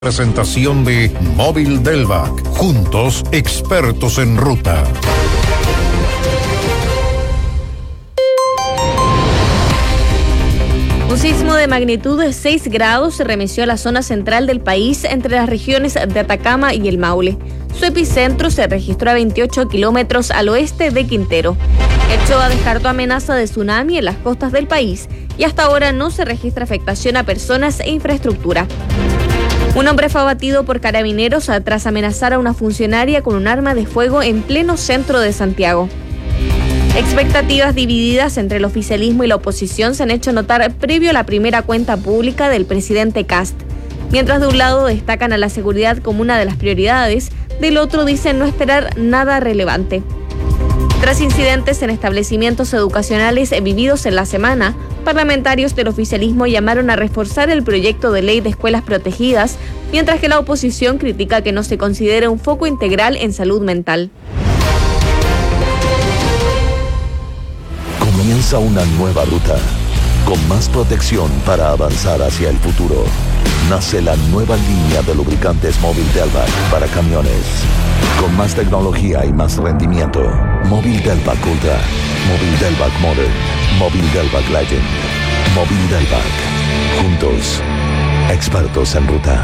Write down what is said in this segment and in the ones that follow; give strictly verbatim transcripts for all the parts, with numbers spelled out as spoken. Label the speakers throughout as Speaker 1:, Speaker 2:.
Speaker 1: Presentación de Móvil Delvac. Juntos, expertos en ruta.
Speaker 2: Un sismo de magnitud de seis grados se remeció a la zona central del país entre las regiones de Atacama y el Maule. Su epicentro se registró a veintiocho kilómetros al oeste de Quintero. El CHOA descartó amenaza de tsunami en las costas del país y hasta ahora no se registra afectación a personas e infraestructura. Un hombre fue abatido por carabineros tras amenazar a una funcionaria con un arma de fuego en pleno centro de Santiago. Expectativas divididas entre el oficialismo y la oposición se han hecho notar previo a la primera cuenta pública del presidente Kast. Mientras de un lado destacan a la seguridad como una de las prioridades, del otro dicen no esperar nada relevante. Tras incidentes en establecimientos educacionales vividos en la semana, parlamentarios del oficialismo llamaron a reforzar el proyecto de ley de escuelas protegidas, mientras que la oposición critica que no se considere un foco integral en salud mental.
Speaker 3: Comienza una nueva ruta, con más protección para avanzar hacia el futuro. Nace la nueva línea de lubricantes Móvil Delvac para camiones. Con más tecnología y más rendimiento. Móvil Delvac Ultra, Móvil Delvac Modern, Móvil Delvac Legend, Móvil Delvac. Juntos, expertos en ruta.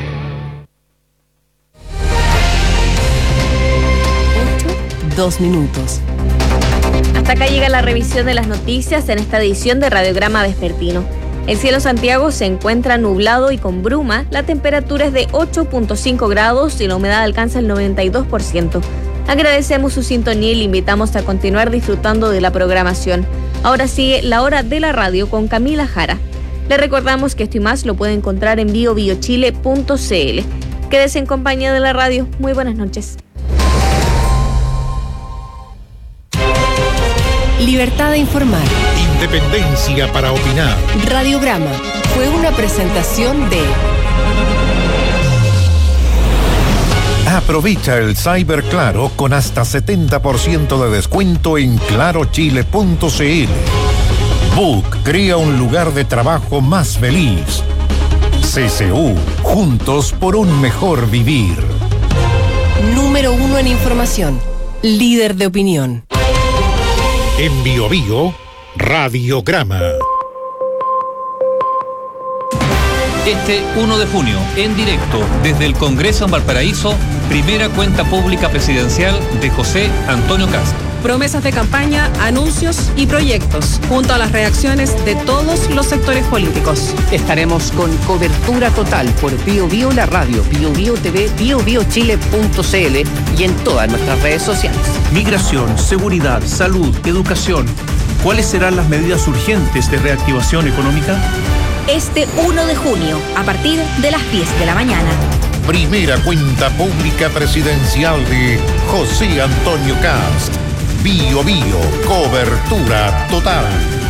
Speaker 4: Dos minutos.
Speaker 2: Hasta acá llega la revisión de las noticias en esta edición de Radiograma Vespertino. El cielo en Santiago se encuentra nublado y con bruma, la temperatura es de ocho punto cinco grados y la humedad alcanza el noventa y dos por ciento. Agradecemos su sintonía y le invitamos a continuar disfrutando de la programación. Ahora sigue La Hora de la Radio con Camila Jara. Le recordamos que esto y más lo puede encontrar en bio bio chile punto c l. Quédese en compañía de la radio. Muy buenas noches.
Speaker 4: Libertad de informar.
Speaker 1: Independencia para opinar.
Speaker 4: Radiograma fue una presentación de...
Speaker 1: Aprovecha el Cyber Claro con hasta setenta por ciento de descuento en claro chile punto c l. Book crea un lugar de trabajo más feliz. C C U, juntos por un mejor vivir.
Speaker 4: Número uno en información. Líder de opinión.
Speaker 1: En Bio Bio, Radiograma.
Speaker 5: Este uno de junio, en directo, desde el Congreso en Valparaíso, primera cuenta pública presidencial de José Antonio Kast.
Speaker 6: Promesas de campaña, anuncios y proyectos, junto a las reacciones de todos los sectores políticos.
Speaker 7: Estaremos con cobertura total por Bio Bio la radio, Bio Bio T V, bio bio chile punto c l y en todas nuestras redes sociales.
Speaker 8: Migración, seguridad, salud, educación. ¿Cuáles serán las medidas urgentes de reactivación económica?
Speaker 9: Este uno de junio, a partir de las diez de la mañana.
Speaker 1: Primera cuenta pública presidencial de José Antonio Kast. Bio Bio, cobertura total.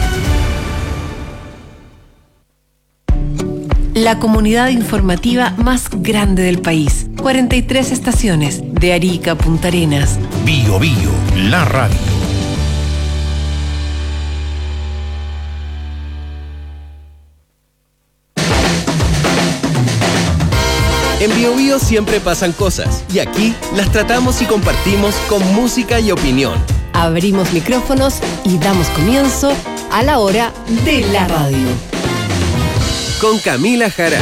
Speaker 4: La comunidad informativa más grande del país. cuarenta y tres estaciones, de Arica a Punta Arenas.
Speaker 1: Bio Bio, la radio.
Speaker 10: En Bio Bio siempre pasan cosas y aquí las tratamos y compartimos con música y opinión.
Speaker 4: Abrimos micrófonos y damos comienzo a La Hora de la Radio.
Speaker 10: Con Camila Jara.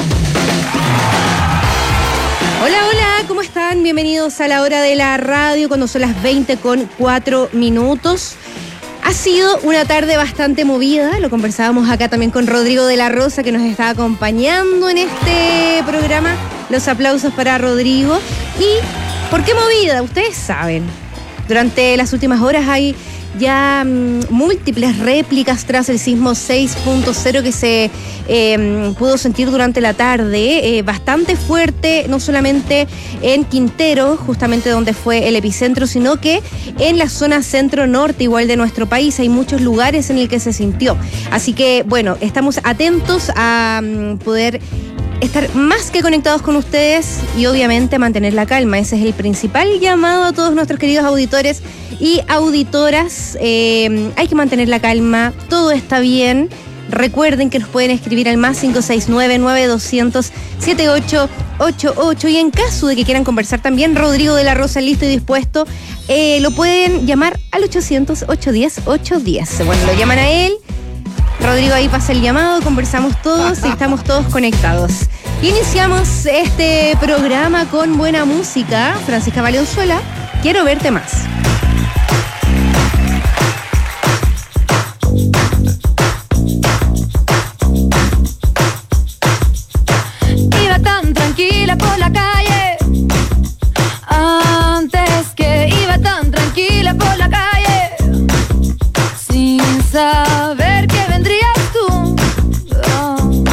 Speaker 11: Hola, hola, ¿cómo están? Bienvenidos a La Hora de la Radio cuando son las veinte con cuatro minutos. Ha sido una tarde bastante movida, lo conversábamos acá también con Rodrigo de la Rosa, que nos está acompañando en este programa. Los aplausos para Rodrigo. ¿Y por qué movida? Ustedes saben, durante las últimas horas hay ya mmm, múltiples réplicas tras el sismo seis punto cero que se eh, pudo sentir durante la tarde, eh, bastante fuerte, no solamente en Quintero, justamente donde fue el epicentro, sino que en la zona centro-norte igual de nuestro país. Hay muchos lugares en el que se sintió. Así que, bueno, estamos atentos a um, poder estar más que conectados con ustedes y obviamente mantener la calma. Ese es el principal llamado a todos nuestros queridos auditores y auditoras. Eh, hay que mantener la calma, todo está bien. Recuerden que nos pueden escribir al más cinco seis nueve, nueve dos cero cero, siete ocho ocho ocho y en caso de que quieran conversar también, Rodrigo de la Rosa listo y dispuesto, eh, lo pueden llamar al ochocientos, ochocientos diez, ochocientos diez. Bueno, lo llaman a él, Rodrigo ahí pasa el llamado, conversamos todos y estamos todos conectados. Iniciamos este programa con buena música. Francisca Valenzuela, Quiero Verte Más.
Speaker 12: Iba tan tranquila por la calle, antes que iba tan tranquila por la calle, sin saber que vendrías tú. Oh.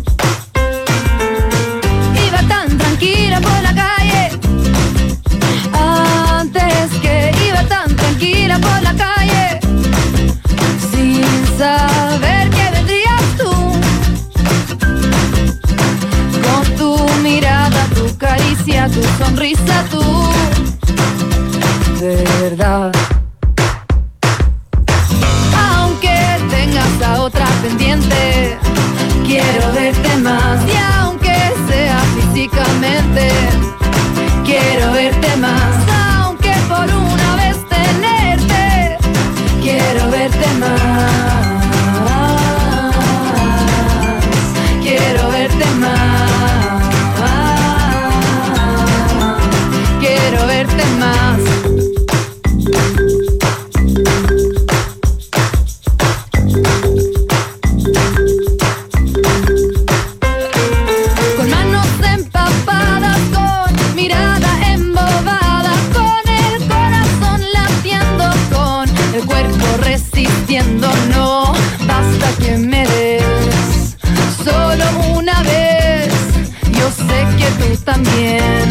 Speaker 12: Iba tan tranquila por la calle, antes que iba tan tranquila por la calle, sin saber que vendrías tú. Con tu mirada, tu caricia, tu sonrisa, tú, de verdad. Aunque tengas a otra pendiente, quiero verte más. Y aunque sea físicamente, quiero verte más. Aunque por una vez tenerte, quiero verte más. Quiero verte más. Quiero verte más. Con manos empapadas, con mirada embobada, con el corazón latiendo, con el cuerpo resistiendo. No basta que me des solo una vez, yo sé que tú también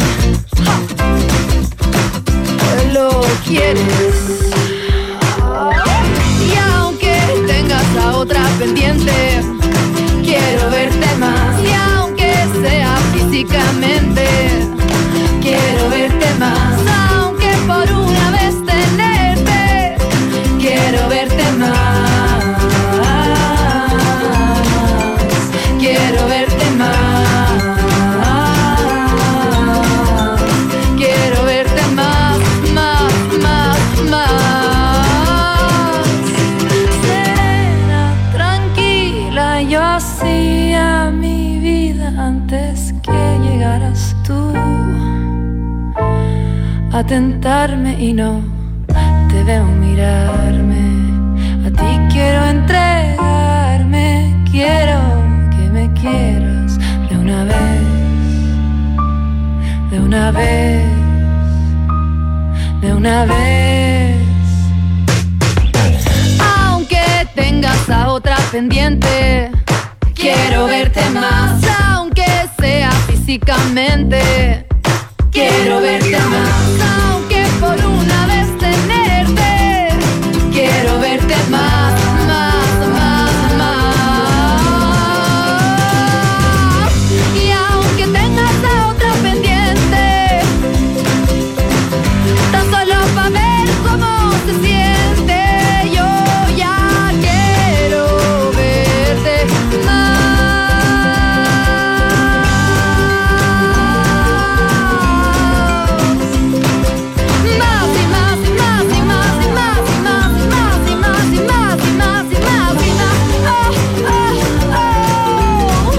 Speaker 12: lo quieres. Y aunque tengas a otra pendiente, quiero verte más. Y aunque sea físicamente, quiero verte más. Aunque por una vez tenerte, quiero verte más. Quiero verte más. Quiero verte más, más, más, más. Serena, tranquila, yo hacía mi vida antes que llegaras tú a tentarme y no te veo mirarme. A ti quiero entregarme, quiero que me quieras de una vez, de una vez, de una vez. Aunque tengas a otra pendiente, quiero verte más. Aunque sea físicamente, quiero verte más. Aunque por una vez tenerte, quiero verte más, más, más, más. Y aunque tengas a otra pendiente, tan solo pa' ver cómo se siente, yo ya quiero verte más. Más y más y más y más y más y más y más y más y más y más y más y más. Oh, oh, oh.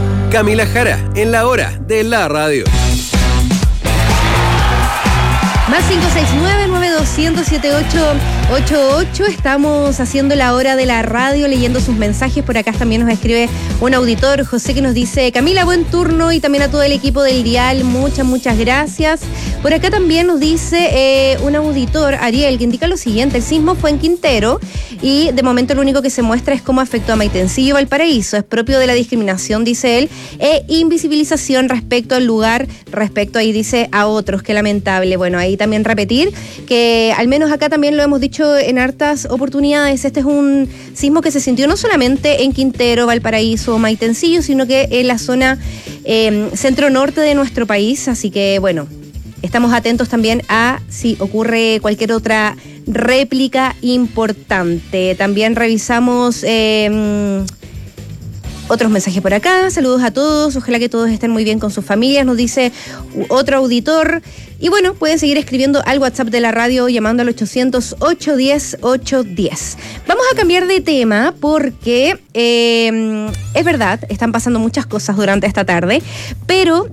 Speaker 10: Camila Jara, en la hora de la radio.
Speaker 11: Más cinco seis nueve, nueve dos cero cero, siete ocho ocho ocho. Estamos haciendo la hora de la radio, leyendo sus mensajes. Por acá también nos escribe un auditor, José, que nos dice: Camila, buen turno, y también a todo el equipo del Dial, muchas, muchas gracias. Por acá también nos dice eh, un auditor, Ariel, que indica lo siguiente: el sismo fue en Quintero y de momento lo único que se muestra es cómo afectó a Maitencillo y Valparaíso. Es propio de la discriminación, dice él, e invisibilización respecto al lugar, respecto ahí dice a otros. Qué lamentable. Bueno, ahí también repetir que al menos acá también lo hemos dicho en hartas oportunidades, este es un sismo que se sintió no solamente en Quintero, Valparaíso o Maitencillo, sino que en la zona eh, centro-norte de nuestro país, así que bueno, estamos atentos también a si ocurre cualquier otra réplica importante. También revisamos eh, otros mensajes por acá. Saludos a todos, ojalá que todos estén muy bien con sus familias, nos dice otro auditor. Y bueno, pueden seguir escribiendo al WhatsApp de la radio llamando al ochocientos, ochocientos diez, ochocientos diez. Vamos a cambiar de tema porque eh, es verdad, están pasando muchas cosas durante esta tarde, pero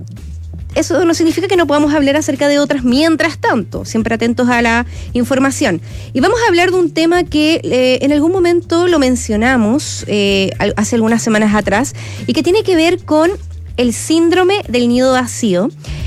Speaker 11: eso no significa que no podamos hablar acerca de otras mientras tanto, siempre atentos a la información. Y vamos a hablar de un tema que eh, en algún momento lo mencionamos eh, hace algunas semanas atrás y que tiene que ver con el síndrome del nido vacío.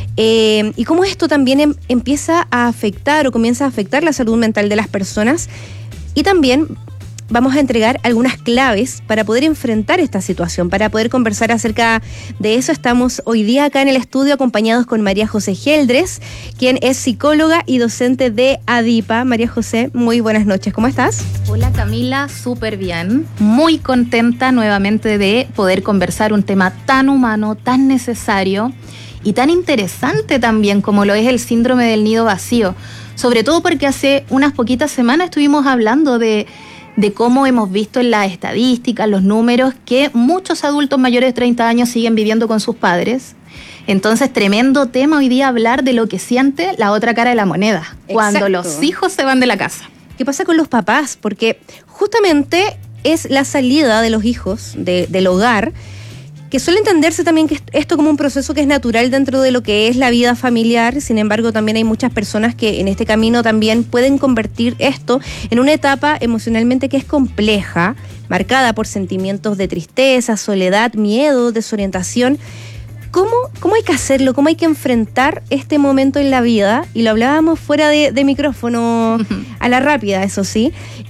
Speaker 11: Eh, y cómo esto también em, empieza a afectar o comienza a afectar la salud mental de las personas. Y también vamos a entregar algunas claves para poder enfrentar esta situación, para poder conversar acerca de eso. Estamos hoy día acá en el estudio acompañados con María José Geldres, quien es psicóloga y docente de ADIPA. María José, muy buenas noches, ¿cómo estás?
Speaker 13: Hola Camila, súper bien, muy contenta nuevamente de poder conversar un tema tan humano, tan necesario y tan interesante también como lo es el síndrome del nido vacío, sobre todo porque hace unas poquitas semanas estuvimos hablando de, de cómo hemos visto en las estadísticas, los números, que muchos adultos mayores de treinta años siguen viviendo con sus padres. Entonces, tremendo tema hoy día hablar de lo que siente la otra cara de la moneda. Exacto. Cuando los hijos se van de la casa.
Speaker 11: ¿Qué pasa con los papás? Porque justamente es la salida de los hijos de, del hogar, que suele entenderse también que esto como un proceso que es natural dentro de lo que es la vida familiar. Sin embargo, también hay muchas personas que en este camino también pueden convertir esto en una etapa emocionalmente que es compleja, marcada por sentimientos de tristeza, soledad, miedo, desorientación. ¿Cómo, cómo hay que hacerlo? ¿Cómo hay que enfrentar este momento en la vida? Y lo hablábamos fuera de, de micrófono, uh-huh. a la rápida, eso sí,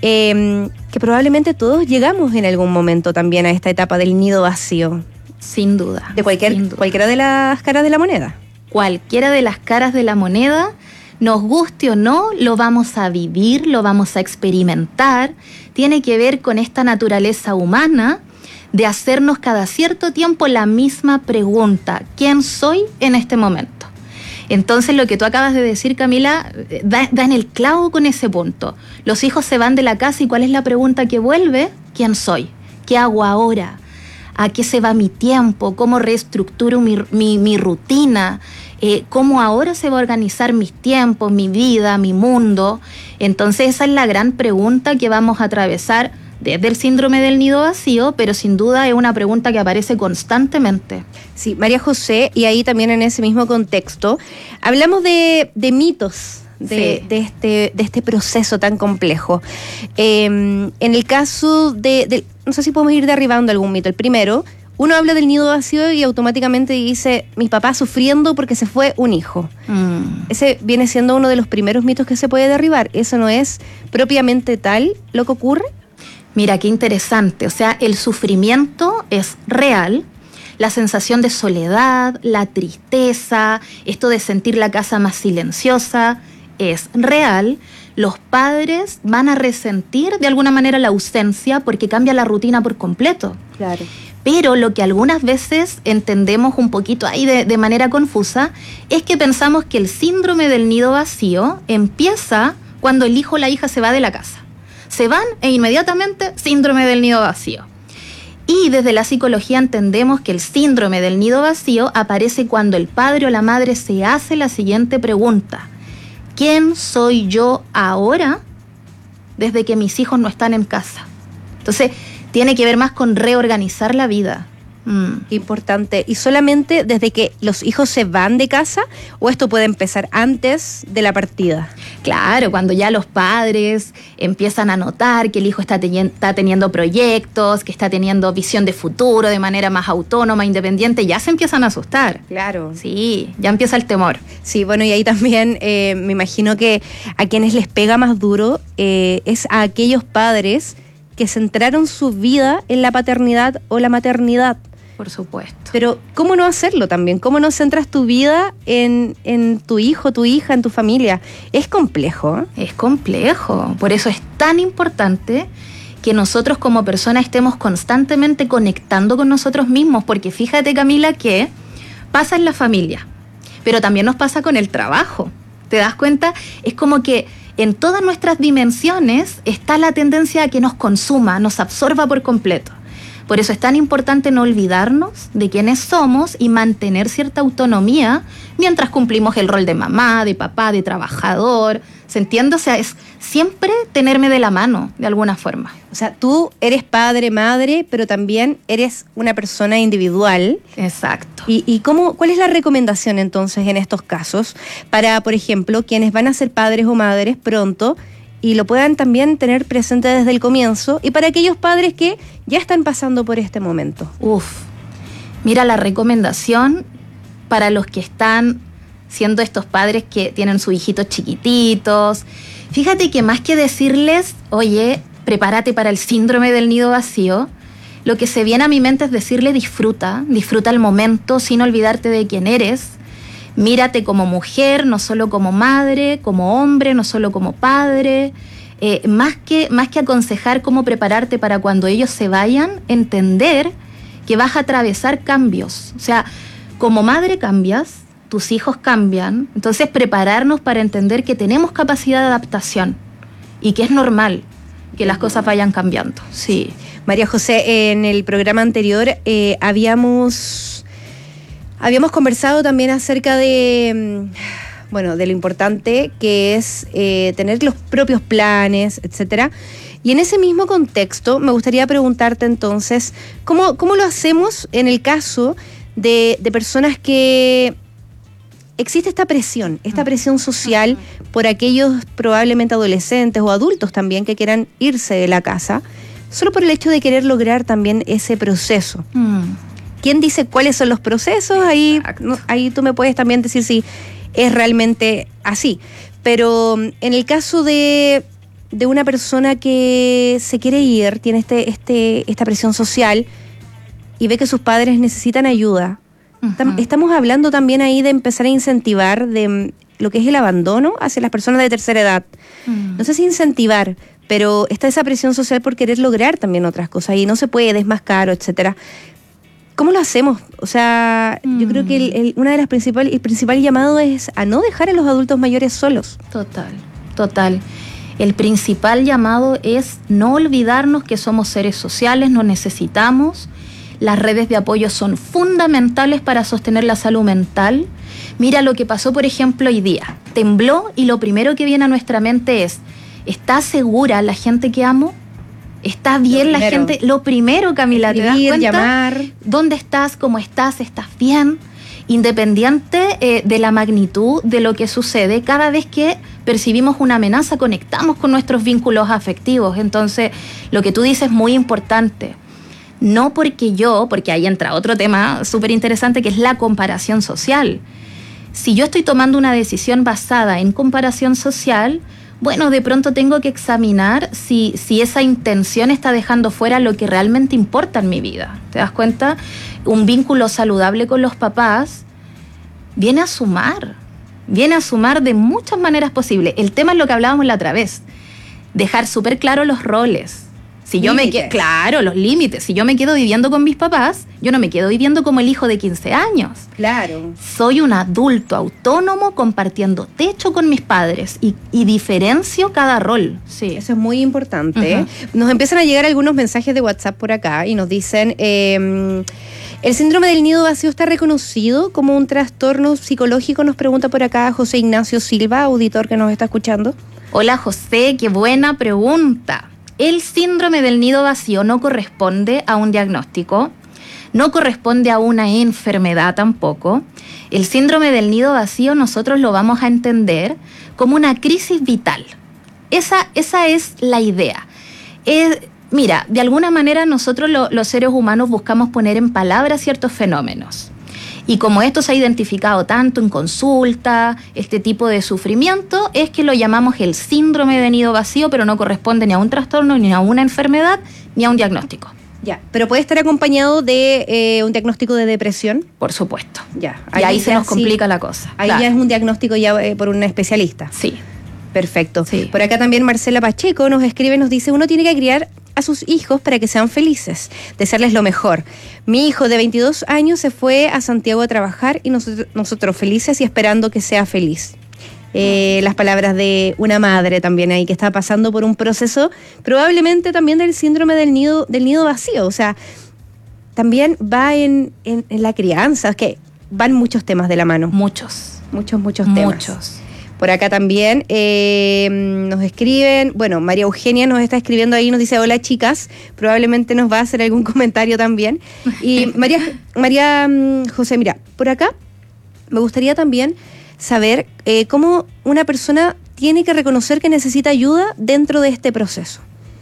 Speaker 11: eh, que probablemente todos llegamos en algún momento también a esta etapa del nido vacío.
Speaker 13: Sin duda.
Speaker 11: De cualquier,
Speaker 13: sin duda.
Speaker 11: Cualquiera de las caras de la moneda.
Speaker 13: Cualquiera de las caras de la moneda, nos guste o no, lo vamos a vivir, lo vamos a experimentar. Tiene que ver con esta naturaleza humana de hacernos cada cierto tiempo la misma pregunta: ¿quién soy en este momento? Entonces, lo que tú acabas de decir, Camila, da, da en el clavo con ese punto. Los hijos se van de la casa y ¿cuál es la pregunta que vuelve? ¿Quién soy? ¿Qué hago ahora? ¿A qué se va mi tiempo? ¿Cómo reestructuro mi, mi, mi rutina? Eh, ¿Cómo ahora se va a organizar mis tiempos, mi vida, mi mundo? Entonces esa es la gran pregunta que vamos a atravesar desde el síndrome del nido vacío, pero sin duda es una pregunta que aparece constantemente.
Speaker 11: Sí, María José, y ahí también en ese mismo contexto, hablamos de, de mitos. De, sí. de, este, de este proceso tan complejo. Eh, en el caso de, de, no sé si podemos ir derribando algún mito. El primero, uno habla del nido vacío y automáticamente dice: mi papá sufriendo porque se fue un hijo. Mm. Ese viene siendo uno de los primeros mitos que se puede derribar. ¿Eso no es propiamente tal lo que ocurre?
Speaker 13: Mira, qué interesante. O sea, el sufrimiento es real. La sensación de soledad, la tristeza, esto de sentir la casa más silenciosa, es real. Los padres van a resentir de alguna manera la ausencia porque cambia la rutina por completo.
Speaker 11: Claro.
Speaker 13: Pero lo que algunas veces entendemos un poquito ahí de, de manera confusa es que pensamos que el síndrome del nido vacío empieza cuando el hijo o la hija se va de la casa. Se van e inmediatamente síndrome del nido vacío. Y desde la psicología entendemos que el síndrome del nido vacío aparece cuando el padre o la madre se hace la siguiente pregunta: ¿quién soy yo ahora desde que mis hijos no están en casa? Entonces, tiene que ver más con reorganizar la vida,
Speaker 11: Mm. Qué importante. ¿Y solamente desde que los hijos se van de casa o esto puede empezar antes de la partida?
Speaker 13: Claro, cuando ya los padres empiezan a notar que el hijo está, teni- está teniendo proyectos, que está teniendo visión de futuro de manera más autónoma, independiente, ya se empiezan a asustar.
Speaker 11: Claro.
Speaker 13: Sí, ya empieza el temor.
Speaker 11: Sí, bueno, y ahí también eh, me imagino que a quienes les pega más duro eh, es a aquellos padres que centraron su vida en la paternidad o la maternidad.
Speaker 13: Por supuesto.
Speaker 11: Pero ¿cómo no hacerlo también? ¿Cómo no centras tu vida en, en tu hijo, tu hija, en tu familia? Es complejo. ¿eh?
Speaker 13: Es complejo. Por eso es tan importante que nosotros como personas estemos constantemente conectando con nosotros mismos. Porque fíjate, Camila, que pasa en la familia, pero también nos pasa con el trabajo. ¿Te das cuenta? Es como que en todas nuestras dimensiones está la tendencia a que nos consuma, nos absorba por completo. Por eso es tan importante no olvidarnos de quiénes somos y mantener cierta autonomía mientras cumplimos el rol de mamá, de papá, de trabajador. ¿Se entiende? O sea, es siempre tenerme de la mano, de alguna forma.
Speaker 11: O sea, tú eres padre, madre, pero también eres una persona individual.
Speaker 13: Exacto.
Speaker 11: ¿Y, y cómo, cuál es la recomendación entonces en estos casos para, por ejemplo, quienes van a ser padres o madres pronto y lo puedan también tener presente desde el comienzo, y para aquellos padres que ya están pasando por este momento?
Speaker 13: Uf, mira, la recomendación para los que están siendo estos padres que tienen sus hijitos chiquititos, fíjate que más que decirles, oye, prepárate para el síndrome del nido vacío, lo que se viene a mi mente es decirle disfruta, disfruta el momento sin olvidarte de quién eres. Mírate como mujer, no solo como madre, como hombre, no solo como padre. Eh, más que, más que aconsejar cómo prepararte para cuando ellos se vayan, entender que vas a atravesar cambios. O sea, como madre cambias, tus hijos cambian, entonces prepararnos para entender que tenemos capacidad de adaptación y que es normal que las cosas vayan cambiando. Sí.
Speaker 11: María José, en el programa anterior eh, habíamos... Habíamos conversado también acerca de, bueno, de lo importante que es eh, tener los propios planes, etcétera. Y en ese mismo contexto me gustaría preguntarte entonces, ¿cómo, cómo lo hacemos en el caso de, de personas que existe esta presión, esta presión social por aquellos probablemente adolescentes o adultos también que quieran irse de la casa, solo por el hecho de querer lograr también ese proceso? Mm. ¿Quién dice cuáles son los procesos? Ahí, no, ahí tú me puedes también decir si es realmente así. Pero en el caso de, de una persona que se quiere ir, tiene este, este, esta presión social y ve que sus padres necesitan ayuda, uh-huh. Estamos hablando también ahí de empezar a incentivar de lo que es el abandono hacia las personas de tercera edad. Uh-huh. No sé si incentivar, pero está esa presión social por querer lograr también otras cosas y no se puede, es más caro, etcétera. ¿Cómo lo hacemos? O sea, mm. yo creo que el, el, una de las principales, el principal llamado es a no dejar a los adultos mayores solos.
Speaker 13: Total, total. El principal llamado es no olvidarnos que somos seres sociales, nos necesitamos. Las redes de apoyo son fundamentales para sostener la salud mental. Mira lo que pasó, por ejemplo, hoy día. Tembló y lo primero que viene a nuestra mente es, ¿está segura la gente que amo? ¿Está bien la gente? Lo primero, Camila, ¿te das cuenta?
Speaker 11: Llamar.
Speaker 13: ¿Dónde estás? ¿Cómo estás? ¿Estás bien? Independiente eh, de la magnitud de lo que sucede, cada vez que percibimos una amenaza, conectamos con nuestros vínculos afectivos. Entonces, lo que tú dices es muy importante. No porque yo, porque ahí entra otro tema súper interesante que es la comparación social. Si yo estoy tomando una decisión basada en comparación social, bueno, de pronto tengo que examinar si, si esa intención está dejando fuera lo que realmente importa en mi vida. ¿Te das cuenta? Un vínculo saludable con los papás viene a sumar, viene a sumar de muchas maneras posibles. El tema es lo que hablábamos la otra vez, dejar súper claro los roles. Si yo me quedo, claro, los límites. Si yo me quedo viviendo con mis papás, yo no me quedo viviendo como el hijo de quince años.
Speaker 11: Claro.
Speaker 13: Soy un adulto autónomo compartiendo techo con mis padres y, y diferencio cada rol. Sí.
Speaker 11: Eso es muy importante. Uh-huh. Nos empiezan a llegar algunos mensajes de WhatsApp por acá y nos dicen, eh, ¿el síndrome del nido vacío está reconocido como un trastorno psicológico? Nos pregunta por acá José Ignacio Silva, auditor que nos está escuchando.
Speaker 13: Hola José, qué buena pregunta. El síndrome del nido vacío no corresponde a un diagnóstico, no corresponde a una enfermedad tampoco. El síndrome del nido vacío nosotros lo vamos a entender como una crisis vital. Esa, esa es la idea. Es, mira, de alguna manera nosotros lo, los seres humanos buscamos poner en palabras ciertos fenómenos. Y como esto se ha identificado tanto en consulta, este tipo de sufrimiento, es que lo llamamos el síndrome de nido vacío, pero no corresponde ni a un trastorno, ni a una enfermedad, ni a un diagnóstico.
Speaker 11: Ya, pero puede estar acompañado de eh, un diagnóstico de depresión.
Speaker 13: Por supuesto.
Speaker 11: Ya,
Speaker 13: ahí y ahí se nos complica
Speaker 11: sí,
Speaker 13: la cosa.
Speaker 11: Ahí
Speaker 13: claro.
Speaker 11: ya es un diagnóstico ya eh, por un especialista.
Speaker 13: Sí.
Speaker 11: Perfecto.
Speaker 13: Sí.
Speaker 11: Por acá también Marcela Pacheco nos escribe, nos dice, uno tiene que criar a sus hijos para que sean felices, desearles lo mejor. Mi hijo de veintidós años se fue a Santiago a trabajar y nosotros, nosotros felices y esperando que sea feliz. Eh, las palabras de una madre también ahí que está pasando por un proceso probablemente también del síndrome del nido, del nido vacío. O sea, también va en, en, en la crianza, es que van muchos temas de la mano.
Speaker 13: Muchos.
Speaker 11: Muchos, muchos temas.
Speaker 13: Muchos.
Speaker 11: Por acá también eh, nos escriben, bueno, María Eugenia nos está escribiendo ahí, nos dice, hola chicas, probablemente nos va a hacer algún comentario también. Y María, María José, mira, por acá me gustaría también saber eh, cómo una persona tiene que reconocer que necesita ayuda dentro de este proceso.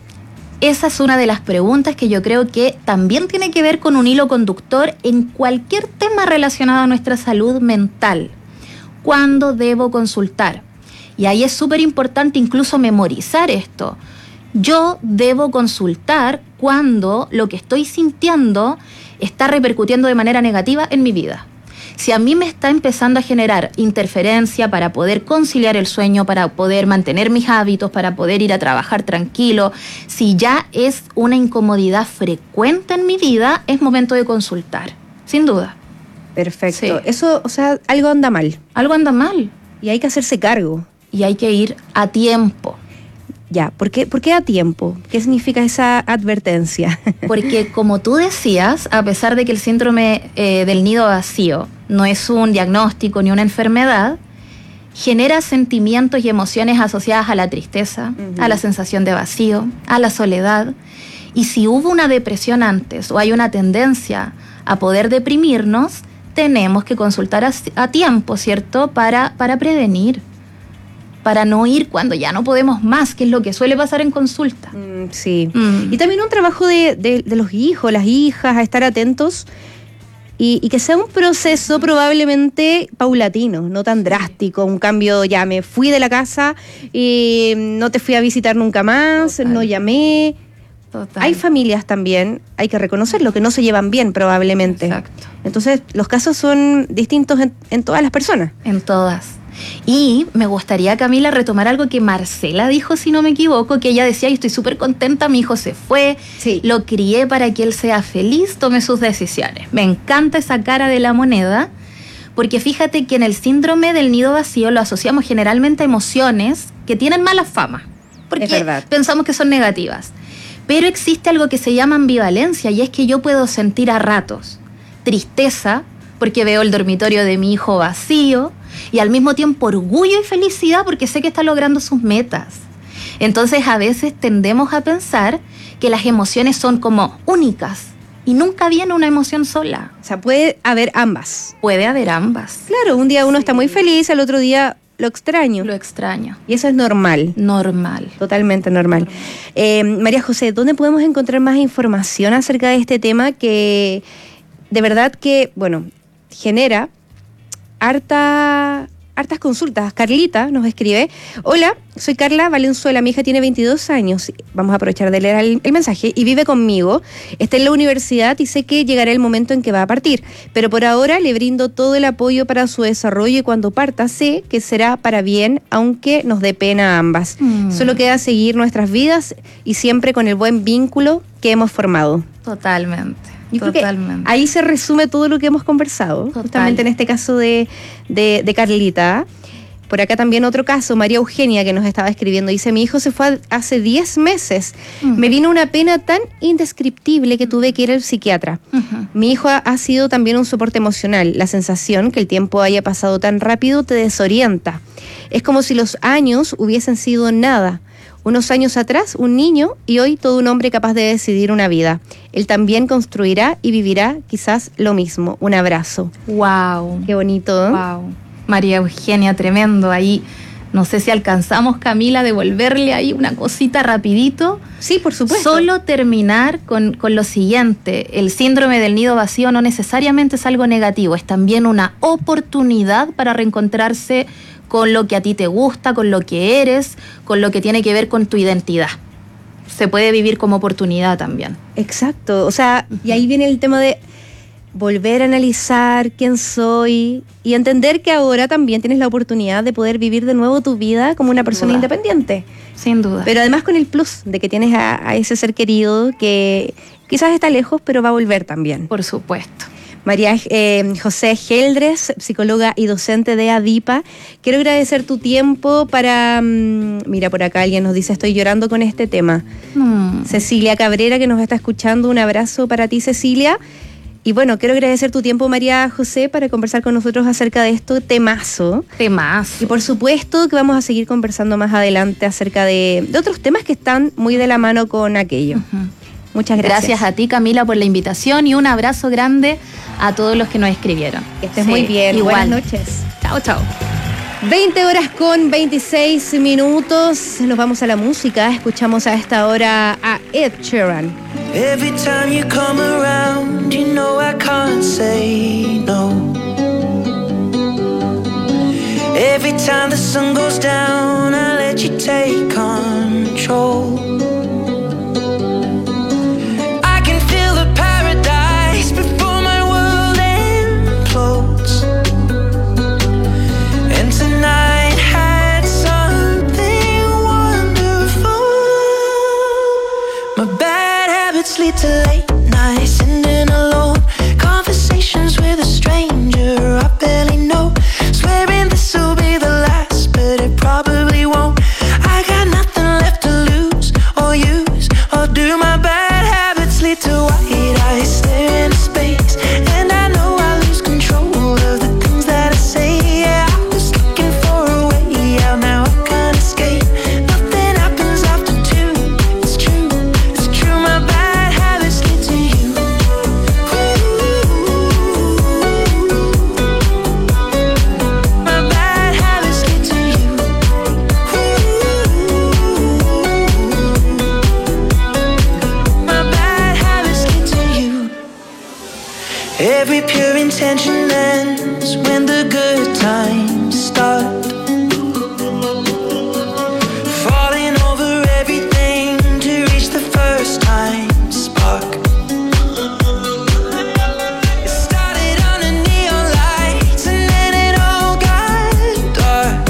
Speaker 13: Esa es una de las preguntas que yo creo que también tiene que ver con un hilo conductor en cualquier tema relacionado a nuestra salud mental. ¿Cuándo debo consultar? Y ahí es súper importante incluso memorizar esto. Yo debo consultar cuando lo que estoy sintiendo está repercutiendo de manera negativa en mi vida. Si a mí me está empezando a generar interferencia para poder conciliar el sueño, para poder mantener mis hábitos, para poder ir a trabajar tranquilo, si ya es una incomodidad frecuente en mi vida, es momento de consultar, sin duda.
Speaker 11: Perfecto.
Speaker 13: Sí.
Speaker 11: Eso, o sea, algo anda mal.
Speaker 13: Algo anda mal.
Speaker 11: Y hay que hacerse cargo.
Speaker 13: Y hay que ir a tiempo.
Speaker 11: Ya, ¿por qué, ¿por qué a tiempo? ¿Qué significa esa advertencia?
Speaker 13: Porque como tú decías, a pesar de que el síndrome eh, del nido vacío no es un diagnóstico ni una enfermedad, genera sentimientos y emociones asociadas a la tristeza, uh-huh. a la sensación de vacío, a la soledad. Y si hubo una depresión antes o hay una tendencia a poder deprimirnos, tenemos que consultar a, a tiempo, ¿cierto? Para, para prevenir, para no ir cuando ya no podemos más, que es lo que suele pasar en consulta.
Speaker 11: Mm, sí. Mm. Y también un trabajo de, de, de los hijos, las hijas, a estar atentos y, y que sea un proceso probablemente paulatino, no tan drástico, un cambio, ya me fui de la casa y no te fui a visitar nunca más, Total. no llamé. Total. Hay familias también, hay que reconocerlo, que no se llevan bien probablemente.
Speaker 13: Exacto.
Speaker 11: Entonces, los casos son distintos en, en todas las personas.
Speaker 13: En todas. Y me gustaría, Camila, retomar algo que Marcela dijo, si no me equivoco, que ella decía, yo estoy súper contenta, mi hijo se fue,
Speaker 11: sí.
Speaker 13: lo crié para que él sea feliz, tome sus decisiones. Me encanta esa cara de la moneda, porque fíjate que en el síndrome del nido vacío lo asociamos generalmente a emociones que tienen mala fama, porque
Speaker 11: es verdad.
Speaker 13: Pensamos que son negativas. Pero existe algo que se llama ambivalencia, y es que yo puedo sentir a ratos tristeza porque veo el dormitorio de mi hijo vacío y al mismo tiempo orgullo y felicidad porque sé que está logrando sus metas. Entonces a veces tendemos a pensar que las emociones son como únicas y nunca viene una emoción sola.
Speaker 11: O sea, puede haber ambas.
Speaker 13: Puede haber ambas.
Speaker 11: Claro, un día uno sí. está muy feliz, al otro día lo extraño.
Speaker 13: Lo extraño.
Speaker 11: Y eso es normal.
Speaker 13: Normal.
Speaker 11: Totalmente normal. normal. Eh, María José, ¿dónde podemos encontrar más información acerca de este tema que de verdad que, bueno, genera harta, hartas consultas? Carlita nos escribe, hola, soy Carla Valenzuela, mi hija tiene veintidós años, vamos a aprovechar de leer el, el mensaje, y vive conmigo, está en la universidad y sé que llegará el momento en que va a partir, pero por ahora le brindo todo el apoyo para su desarrollo y cuando parta sé que será para bien, aunque nos dé pena a ambas. Mm. Solo queda seguir nuestras vidas y siempre con el buen vínculo que hemos formado.
Speaker 13: Totalmente.
Speaker 11: Yo Totalmente. Creo que ahí se resume todo lo que hemos conversado, Total. justamente en este caso de, de, de Carlita. Por acá también otro caso, María Eugenia, que nos estaba escribiendo, dice, mi hijo se fue hace diez meses, uh-huh. me vino una pena tan indescriptible que tuve que ir al psiquiatra. Uh-huh. Mi hijo ha, ha sido también un soporte emocional, la sensación que el tiempo haya pasado tan rápido te desorienta. Es como si los años hubiesen sido nada. Unos años atrás, un niño, y hoy todo un hombre capaz de decidir una vida. Él también construirá y vivirá quizás lo mismo. Un abrazo.
Speaker 13: Wow.
Speaker 11: Qué bonito, ¿eh?
Speaker 13: Wow. María Eugenia, tremendo. Ahí, no sé si alcanzamos, Camila, a devolverle ahí una cosita rapidito.
Speaker 11: Sí, por supuesto.
Speaker 13: Solo terminar con, con lo siguiente. El síndrome del nido vacío no necesariamente es algo negativo, es también una oportunidad para reencontrarse con lo que a ti te gusta, con lo que eres, con lo que tiene que ver con tu identidad. Se puede vivir como oportunidad también.
Speaker 11: Exacto, o sea, uh-huh. Y ahí viene el tema de volver a analizar quién soy y entender que ahora también tienes la oportunidad de poder vivir de nuevo tu vida como una persona independiente.
Speaker 13: Sin duda.
Speaker 11: Pero además con el plus de que tienes a, a ese ser querido que quizás está lejos, pero va a volver también.
Speaker 13: Por supuesto.
Speaker 11: María eh, José Geldres, psicóloga y docente de ADIPA. Quiero agradecer tu tiempo para... Mmm, mira, por acá alguien nos dice, estoy llorando con este tema. Mm. Cecilia Cabrera, que nos está escuchando, un abrazo para ti, Cecilia. Y bueno, quiero agradecer tu tiempo, María José, para conversar con nosotros acerca de esto, temazo.
Speaker 13: Temazo.
Speaker 11: Y por supuesto que vamos a seguir conversando más adelante acerca de, de otros temas que están muy de la mano con aquello. Uh-huh. Muchas gracias.
Speaker 13: Gracias a ti, Camila, por la invitación y un abrazo grande a todos los que nos escribieron.
Speaker 11: Que estés sí, muy bien.
Speaker 13: Igual.
Speaker 11: Buenas noches.
Speaker 13: Chao, chao.
Speaker 11: veinte horas con veintiséis minutos. Nos vamos a la música. Escuchamos a esta hora a Ed Sheeran.
Speaker 14: Every time you come around, you know I can't say no. Every time the sun goes down, I let you take control. Lead to late nights, sitting alone, conversations with a stranger I barely know, swearing this will be the last, but it probably won't. I got nothing left to lose or use or do. My bad habits lead to white eyes staring into space, and I know I lose control of the things that I say. Yeah, I was looking for a way out, now I can't escape. Nothing happens after two, it's true, it's true. My bad every pure intention ends when the good times start. Falling over everything to reach the first time spark. It started under neon lights and then it all got dark.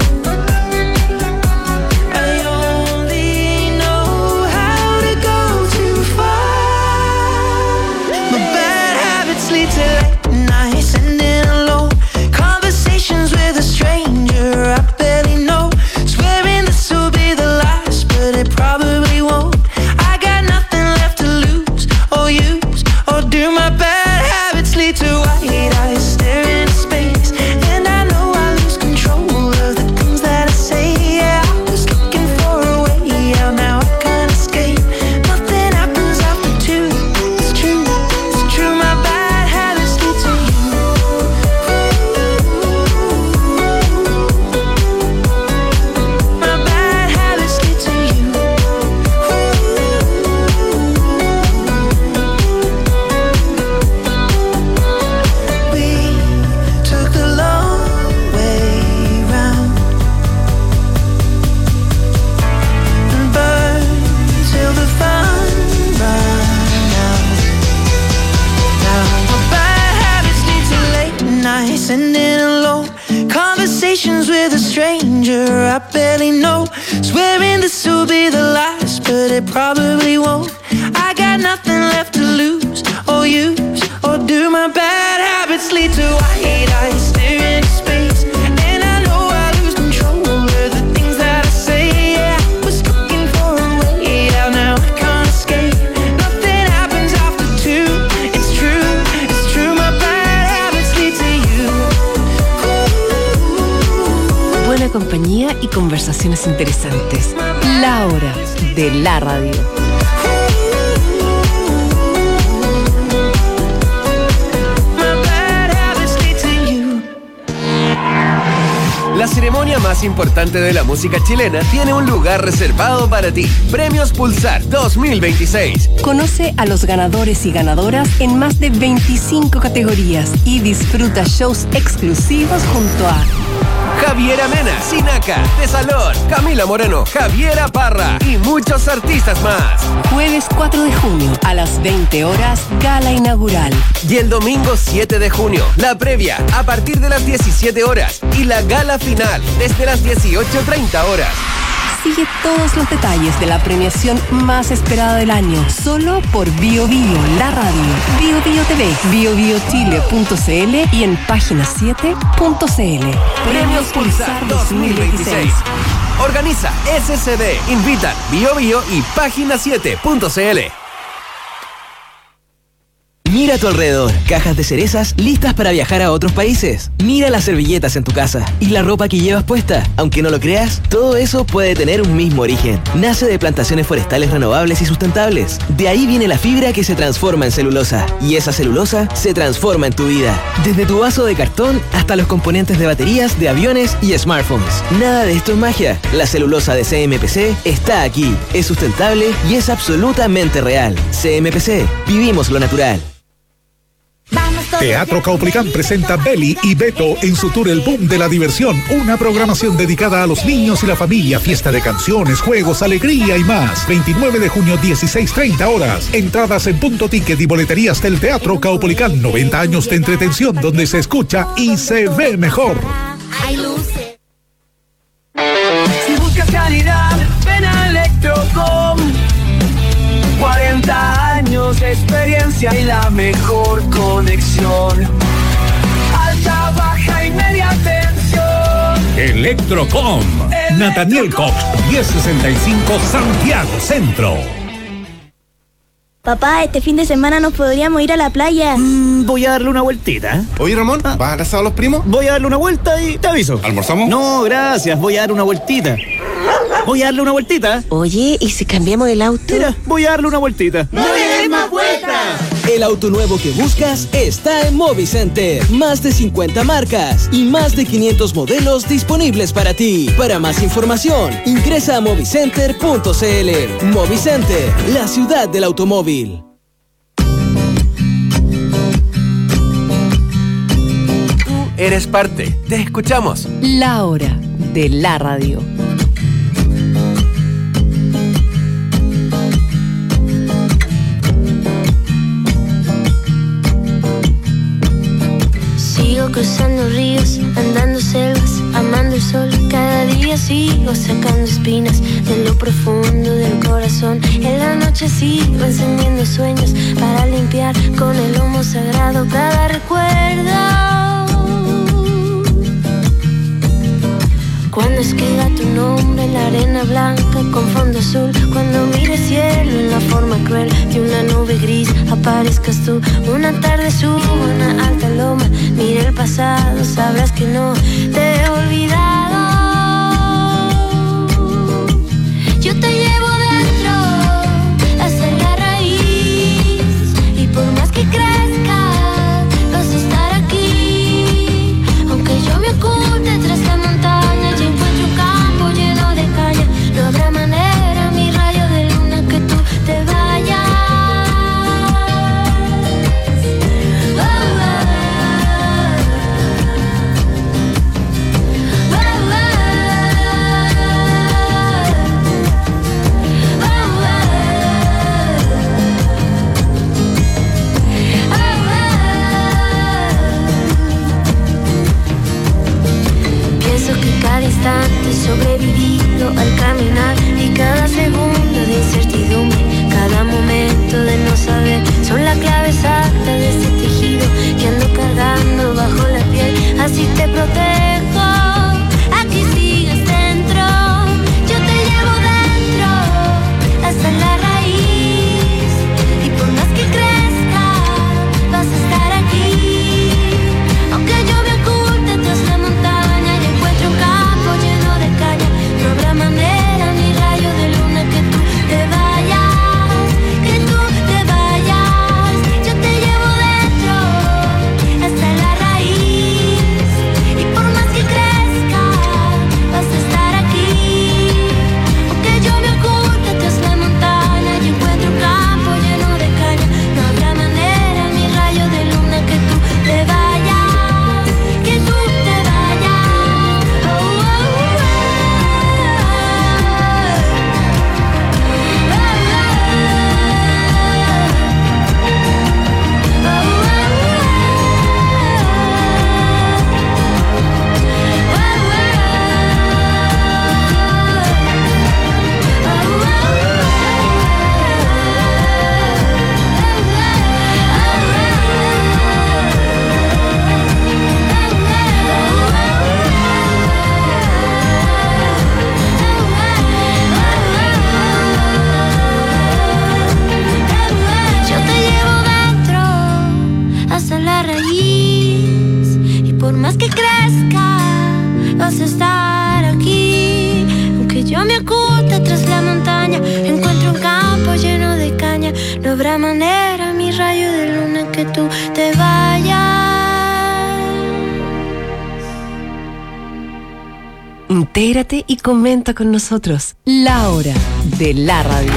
Speaker 14: I only know how to go too far. My bad habits lead to late nights, ending alone, conversations with a stranger I barely know, swearing this will be the last, but it probably won't. I got nothing left to lose or use or do. My bad habits lead to white eyes staring into space, and I know I lose control of the things that I say. Yeah, I was looking for a way out, now I can't escape. Nothing happens after two, it's true, it's true. My bad habits lead to you. My bad habits lead to you. We took the long way round and burned till the fun ran out. Now my bad habits lead to late nights, ending alone, conversations with a stranger I barely know, swearing this will be the last, but it probably won't. I got nothing left to lose or use or do. My bad habits lead to white eyes staring into space, and I know I lose control of the things that I say. Yeah, I was looking for a way out, now I can't escape. Nothing happens after two, it's true, it's true. My bad habits lead to you.
Speaker 4: Buena compañía y conversaciones interesantes. La hora de la radio.
Speaker 10: La ceremonia más importante de la música chilena tiene un lugar reservado para ti. Premios Pulsar dos mil veintiséis.
Speaker 4: Conoce a los ganadores y ganadoras en más de veinticinco categorías y disfruta shows exclusivos junto a
Speaker 10: Javiera Mena, Sinaca, De Salón, Camila Moreno, Javiera Parra y muchos artistas más.
Speaker 4: Jueves cuatro de junio a las veinte horas, gala inaugural.
Speaker 10: Y el domingo siete de junio, la previa a partir de las diecisiete horas y la gala final desde las dieciocho treinta horas.
Speaker 4: Sigue todos los detalles de la premiación más esperada del año, solo por Bio Bio, la radio, Bio Bio T V, bio bio chile punto c l y en página siete punto c l.
Speaker 10: Premios Pulsar dos mil veintiséis. Organiza S C D, invitan Bio Bio y página siete punto c l.
Speaker 15: Mira a tu alrededor, cajas de cerezas listas para viajar a otros países. Mira las servilletas en tu casa y la ropa que llevas puesta. Aunque no lo creas, todo eso puede tener un mismo origen. Nace de plantaciones forestales renovables y sustentables. De ahí viene la fibra que se transforma en celulosa. Y esa celulosa se transforma en tu vida. Desde tu vaso de cartón hasta los componentes de baterías de aviones y smartphones. Nada de esto es magia. La celulosa de C M P C está aquí. Es sustentable y es absolutamente real. C M P C. Vivimos lo natural.
Speaker 16: Teatro Caupolicán presenta Beli y Beto en su tour El Boom de la Diversión, una programación dedicada a los niños y la familia, fiesta de canciones, juegos, alegría y más. veintinueve de junio, dieciséis treinta horas. Entradas en Punto Ticket y boleterías del Teatro Caupolicán. noventa años de entretención donde se escucha y se ve mejor.
Speaker 14: Si buscas calidad, ven a Electrocom. cuarenta años de experiencia y la mejor conexión. Alta, baja y media tensión.
Speaker 16: Electrocom. Nathaniel Cox, diez sesenta y cinco Santiago Centro.
Speaker 17: Papá, este fin de semana nos podríamos ir a la playa.
Speaker 18: Mm, voy a darle una vueltita.
Speaker 19: Oye, Ramón, ¿vas a abrazar a los primos?
Speaker 18: Voy a darle una vuelta y te aviso.
Speaker 19: ¿Almorzamos?
Speaker 18: No, gracias, voy a darle una vueltita. Voy a darle una vueltita.
Speaker 20: Oye, ¿y si cambiamos el auto?
Speaker 18: Mira, voy a darle una vueltita.
Speaker 14: ¡No le des más vueltas!
Speaker 15: El auto nuevo que buscas está en Movicenter. Más de cincuenta marcas y más de quinientos modelos disponibles para ti. Para más información, ingresa a movicenter punto c l. Movicenter, la ciudad del automóvil.
Speaker 10: Tú eres parte. Te escuchamos.
Speaker 4: La hora de la radio.
Speaker 21: Cruzando ríos, andando selvas, amando el sol. Cada día sigo sacando espinas de lo profundo del corazón. En la noche sigo encendiendo sueños para limpiar con el humo sagrado cada recuerdo. Cuando escriba tu nombre en la arena blanca con fondo azul, cuando mire cielo en la forma cruel de una nube gris, aparezcas tú. Una tarde subo una alta loma, mire el pasado, sabrás que no te he olvidado. Yo te llevo dentro hasta la raíz, y por más que crezca vas a estar aquí. Aunque yo me oculte tras la montaña y encuentro un campo lleno de caña, no habrá manera, mi rayo de luna, que tú te vayas. Oh, oh. Oh, oh. No habrá manera, mi rayo de luna, que tú te vayas.
Speaker 4: Intégrate y comenta con nosotros. La hora de la radio.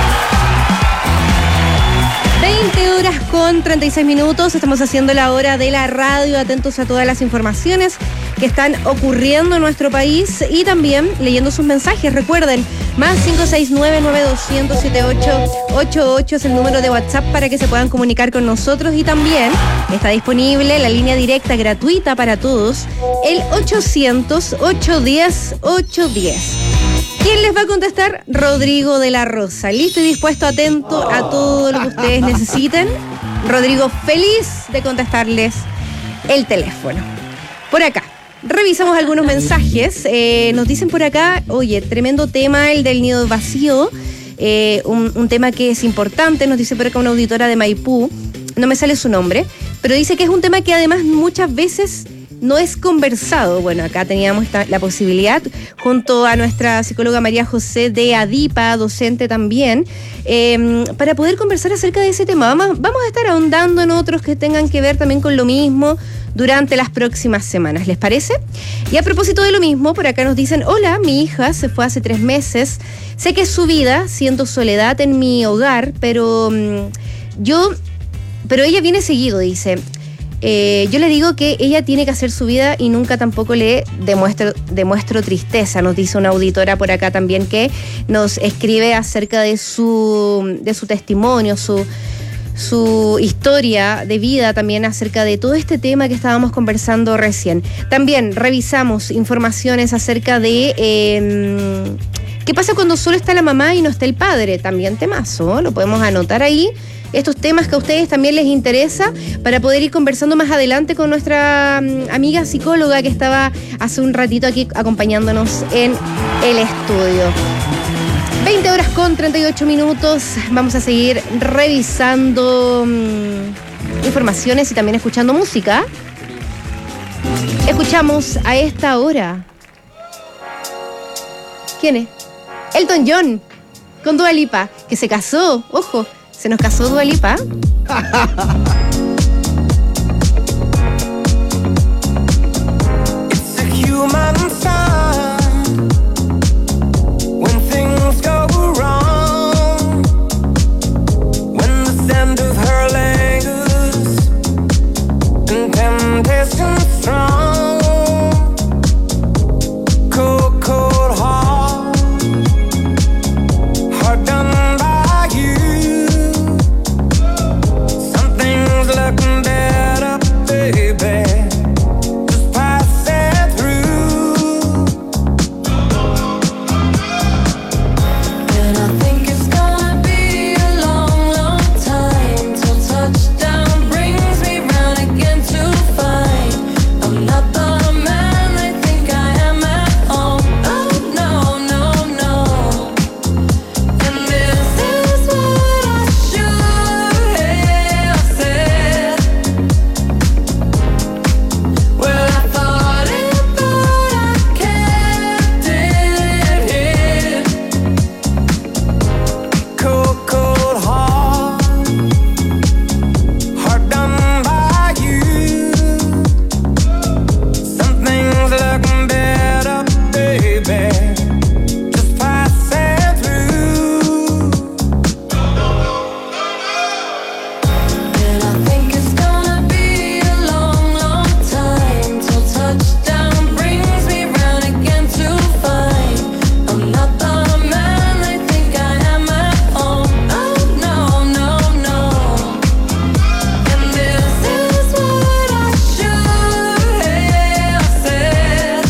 Speaker 11: veinte horas con treinta y seis minutos. Estamos haciendo la hora de la radio. Atentos a todas las informaciones que están ocurriendo en nuestro país y también leyendo sus mensajes. Recuerden, más cinco seis nueve, nueve dos cero cero, siete ocho ocho ocho es el número de WhatsApp para que se puedan comunicar con nosotros, y también está disponible la línea directa gratuita para todos, el ochocientos, ochocientos diez, ochocientos diez. ¿Quién les va a contestar? Rodrigo de la Rosa. Listo y dispuesto, atento a todo lo que ustedes necesiten. Rodrigo, feliz de contestarles el teléfono. Por acá, revisamos algunos mensajes. Eh, nos dicen por acá, oye, tremendo tema el del nido vacío. Eh, un, un tema que es importante. Nos dice por acá una auditora de Maipú. No me sale su nombre, pero dice que es un tema que además muchas veces no es conversado. Bueno, acá teníamos esta, la posibilidad, junto a nuestra psicóloga María José de Adipa, docente también, eh, para poder conversar acerca de ese tema. Vamos, vamos a estar ahondando en otros que tengan que ver también con lo mismo durante las próximas semanas, ¿les parece? Y a propósito de lo mismo, por acá nos dicen, hola, mi hija se fue hace tres meses, sé que es su vida, siento soledad en mi hogar, pero um, yo, pero ella viene seguido, dice. Eh, yo le digo que ella tiene que hacer su vida y nunca tampoco le demuestro, demuestro tristeza. Nos dice una auditora por acá también que nos escribe acerca de su, de su testimonio, su, su historia de vida, también acerca de todo este tema que estábamos conversando recién. También revisamos informaciones acerca de eh, qué pasa cuando solo está la mamá y no está el padre. También temazo, lo podemos anotar ahí. Estos temas que a ustedes también les interesa, para poder ir conversando más adelante con nuestra um, amiga psicóloga que estaba hace un ratito aquí acompañándonos en el estudio. veinte horas con treinta y ocho minutos. Vamos a seguir revisando um, informaciones y también escuchando música. Escuchamos a esta hora. ¿Quién es? Elton John con Dua Lipa, que se casó, ojo. Se nos casó Dua Lipa.
Speaker 14: It's a human sign when things go wrong, when the scent of her lingers and temptation strong. Cold, cold heart, heart done by you. Looking better, baby. Just pass it through. And I think it's gonna be a long, long time till touchdown brings me round again to find I'm not the man they think I am at home. Oh no, no, no. And this is what I should have said. Well, I thought it, but I kept it hid. Cold, cold heart, heart done by you. Something's looking better, baby. Just pass it through. And I think it's gonna be a long, long time till touchdown brings me round again to find I'm not the man they think I am at home. Oh no, no, no. And this is what I should have said.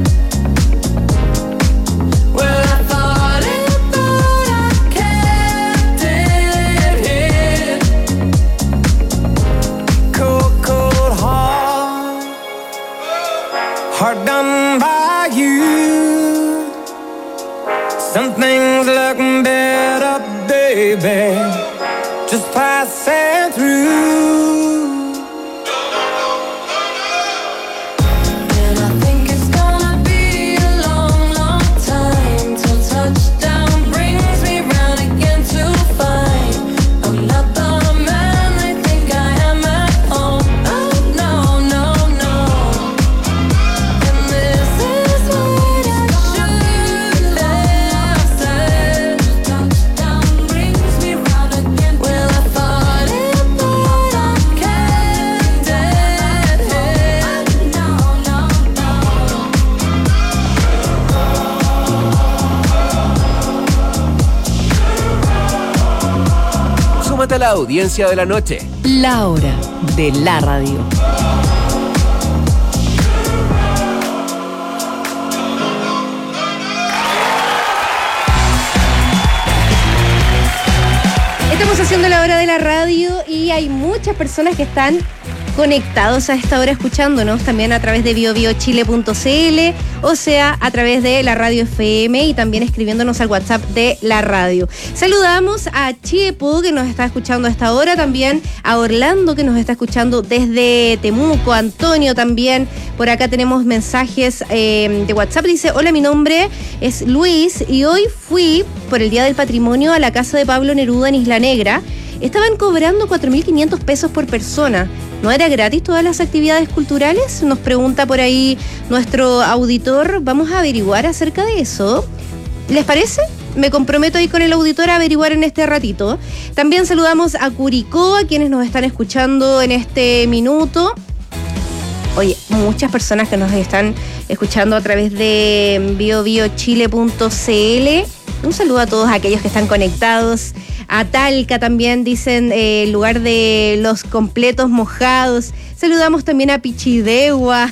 Speaker 14: Well, I thought it, but I kept it hid. Cold, cold heart, heart done by you. Something's looking better, baby. Just pass it through. And I think it's gonna be a long, long time till touchdown brings me round again to find I'm not
Speaker 10: Súmate a la audiencia de la noche.
Speaker 4: La hora de la radio.
Speaker 11: Estamos haciendo la hora de la radio y hay muchas personas que están conectados a esta hora escuchándonos también a través de bio bio chile punto c l, o sea, a través de la radio F M y también escribiéndonos al WhatsApp de la radio. Saludamos a Chepo, que nos está escuchando a esta hora, también a Orlando, que nos está escuchando desde Temuco, Antonio también. Por acá tenemos mensajes eh, de WhatsApp. Dice: hola, mi nombre es Luis y hoy fui por el Día del Patrimonio a la casa de Pablo Neruda en Isla Negra. Estaban cobrando cuatro mil quinientos pesos por persona. ¿No era gratis todas las actividades culturales? Nos pregunta por ahí nuestro auditor. Vamos a averiguar acerca de eso. ¿Les parece? Me comprometo ahí con el auditor a averiguar en este ratito. También saludamos a Curicó, a quienes nos están escuchando en este minuto. Oye, muchas personas que nos están escuchando a través de bio bio chile punto c l. Un saludo a todos aquellos que están conectados. A Talca también dicen eh, el lugar de los completos mojados. Saludamos también a Pichidegua.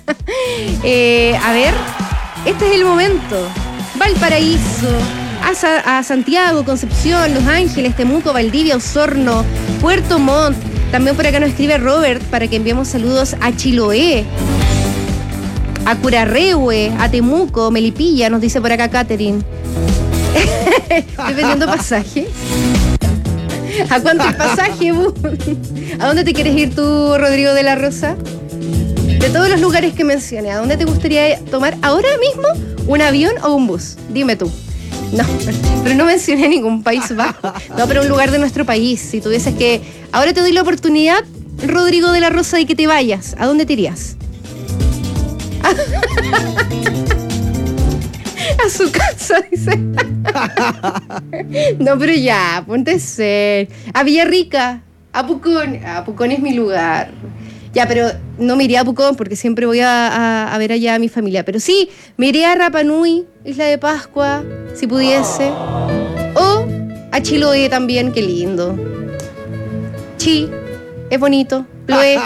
Speaker 11: eh, a ver, este es el momento. Valparaíso, a, Sa- a Santiago, Concepción, Los Ángeles, Temuco, Valdivia, Osorno, Puerto Montt. También por acá nos escribe Robert para que enviemos saludos a Chiloé, a Curarrehue, a Temuco, Melipilla, nos dice por acá Catherine. Estoy vendiendo pasaje. ¿A cuánto el pasaje? ¿A dónde te quieres ir tú, Rodrigo de la Rosa? De todos los lugares que mencioné, ¿a dónde te gustaría tomar ahora mismo un avión o un bus? Dime tú. No, pero no mencioné ningún País Bajo. No, pero un lugar de nuestro país. Si tuvieses que... Ahora te doy la oportunidad, Rodrigo de la Rosa, de que te vayas. ¿A dónde te irías? A su casa, dice. No, pero ya, ponte a ser. A Villarrica, a Pucón. A Pucón es mi lugar. Ya, pero no me iría a Pucón porque siempre voy a, a, a ver allá a mi familia. Pero sí, me iría a Rapa Nui, Isla de Pascua, si pudiese. O a Chiloé también, qué lindo. Chi, es bonito. Ploé.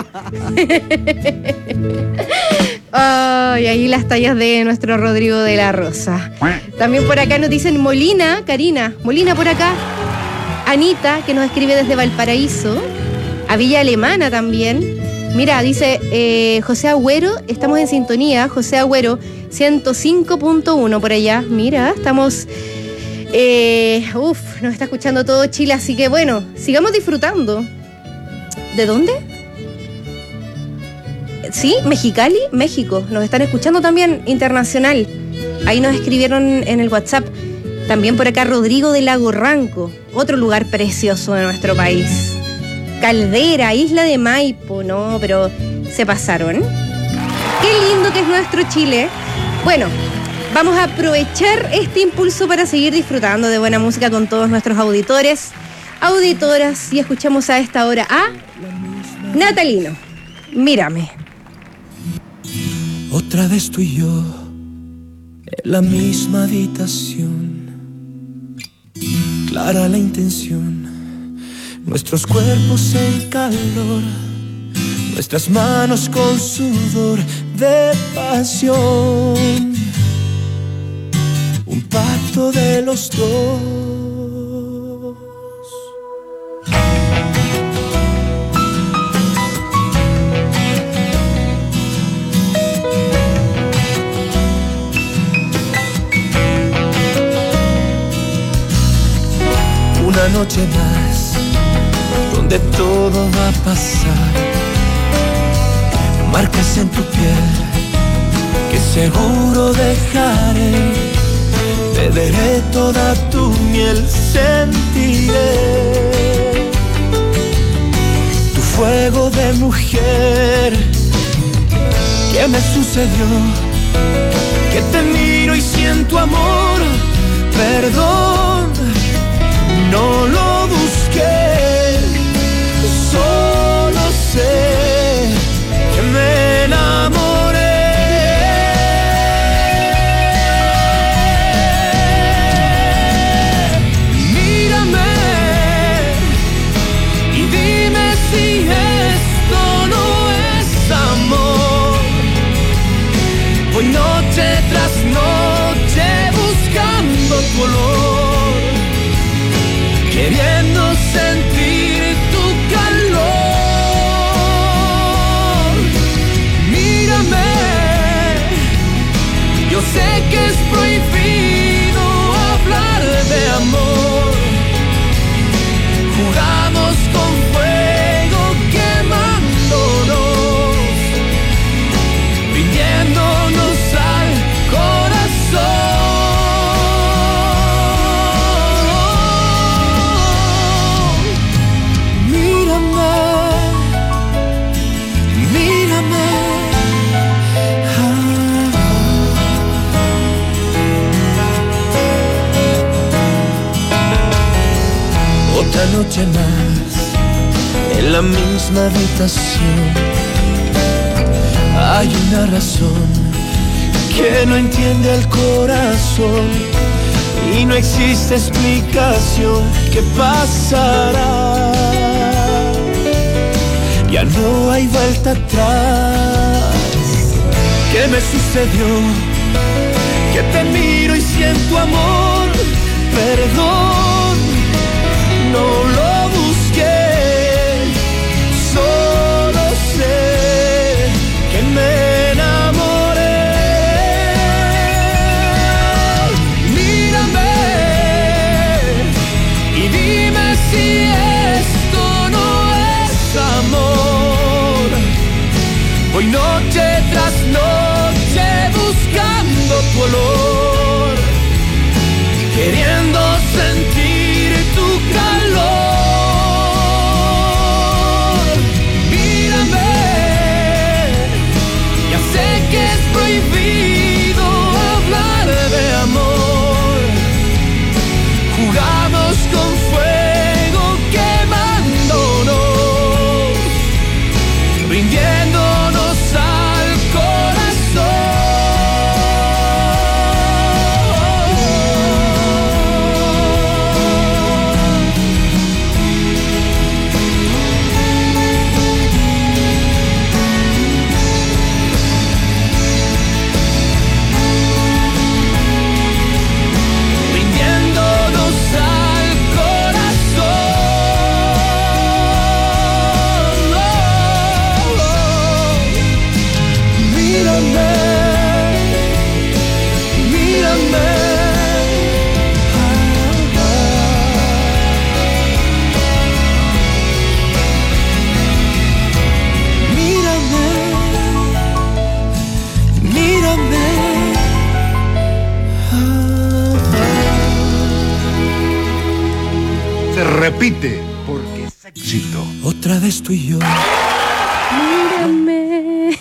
Speaker 11: Ay, ahí las tallas de nuestro Rodrigo de la Rosa. También por acá nos dicen Molina, Karina, Molina por acá. Anita, que nos escribe desde Valparaíso. A Villa Alemana también. Mira, dice eh, José Agüero, estamos en sintonía. José Agüero, ciento cinco punto uno por allá. Mira, estamos... Eh, uf, nos está escuchando todo Chile, así que bueno, sigamos disfrutando. ¿De dónde? Sí, Mexicali, México. Nos están escuchando también internacional. Ahí nos escribieron en el WhatsApp. También por acá Rodrigo de Lago Ranco, otro lugar precioso de nuestro país. Caldera, Isla de Maipo. No, pero se pasaron. Qué lindo que es nuestro Chile. Bueno, vamos a aprovechar este impulso para seguir disfrutando de buena música con todos nuestros auditores, auditoras, y escuchamos a esta hora a Natalino. Mírame.
Speaker 14: Otra vez tú y yo en la misma habitación, clara la intención, nuestros cuerpos en calor, nuestras manos con sudor de pasión, un pacto de los dos. Una noche más, donde todo va a pasar. Marcas en tu piel, que seguro dejaré. Beberé toda tu miel, sentiré tu fuego de mujer. ¿Qué me sucedió? Que te miro y siento amor. Perdón, no lo busqué, solo sé que me enamoré. Mírame, queriendo sentir tu calor. Mírame, yo sé que es prohibido hablar de amor. Jugamos con fuego quemándonos, rindiéndonos al corazón. Mírame, mírame. Otra noche más en la misma habitación. Hay una razón que no entiende el corazón y no existe explicación. ¿Qué pasará? Ya no hay vuelta atrás. ¿Qué me sucedió? Que te miro y siento amor. Perdón, no lo busqué, solo sé que me enamoré. Mírame y dime si esto no es amor. Hoy noche tras noche buscando tu olor, queriendo sentir tu calor. Mírame, ya sé que es prohibido hablar de amor. Jugamos con fuego quemándonos, rindiéndonos al corazón. Rindiéndonos al corazón. Mírame, mírame. Mírame, mírame.
Speaker 1: Se repite porque es éxito.
Speaker 14: Otra vez tú y yo.
Speaker 11: Mírame.